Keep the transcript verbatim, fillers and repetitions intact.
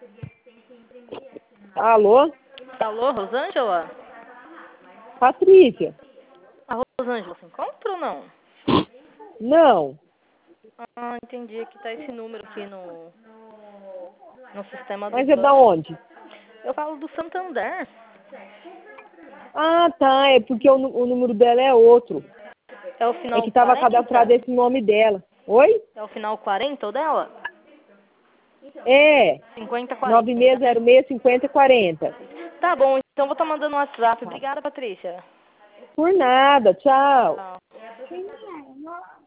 Alô? Alô, Rosângela? Patrícia? A Rosângela se encontra ou não? Não. Ah, entendi que tá esse número aqui no, no sistema do Mas é da banco. onde? Eu falo do Santander. Ah, tá. É porque o, nu- o número dela é outro. É o É final que estava quarenta? cadastrado esse nome dela. Oi? É o final quarenta o dela? É. cinquenta nove quarenta, seis né? zero seis, cinquenta quarenta. Tá bom, então vou estar mandando um WhatsApp. Obrigada, Patrícia. Por nada. Tchau. Tchau.